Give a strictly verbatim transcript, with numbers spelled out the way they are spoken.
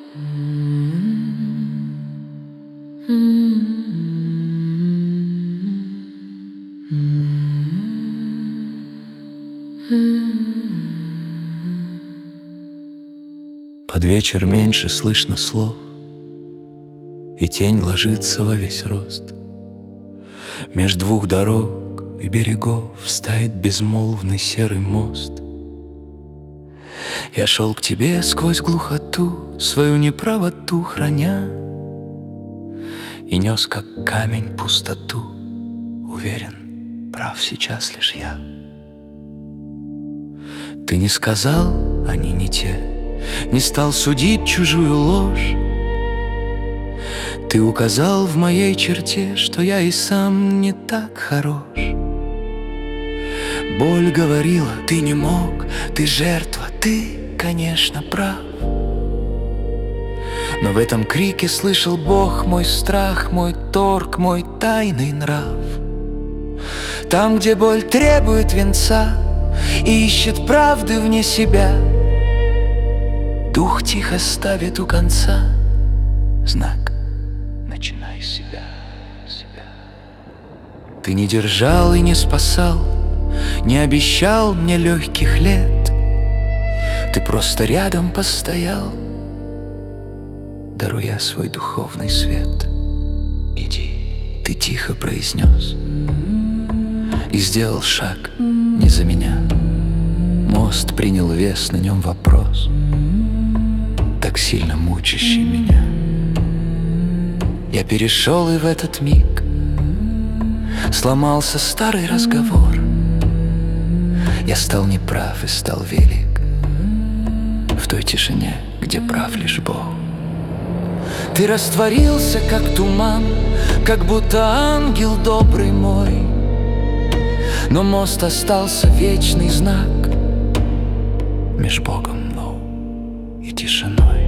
Под вечер меньше слышно слов, и тень ложится во весь рост. Меж двух дорог и берегов стоит безмолвный серый мост. Я шел к тебе сквозь глухоту, свою неправоту храня, и нес, как камень, пустоту. Уверен, прав сейчас лишь я. Ты не сказал, они не те, не стал судить чужую ложь. Ты указал в моей черте, что я и сам не так хорош. Боль говорила, ты не мог, ты жертва, ты, конечно, прав. Но в этом крике слышал Бог мой страх, мой торг, мой тайный нрав. Там, где боль требует венца и ищет правды вне себя, дух тихо ставит у конца знак: начинай с себя, себя. Ты не держал и не спасал, не обещал мне легких лет. Ты просто рядом постоял, даруя свой духовный свет. Иди, ты тихо произнес и сделал шаг не за меня. Мост принял вес, на нем вопрос, так сильно мучащий меня. Я перешел, и в этот миг сломался старый разговор. Я стал неправ и стал велик в той тишине, где прав лишь Бог. Ты растворился, как туман, как будто ангел добрый мой, но мост остался вечный знак меж Богом мной и тишиной.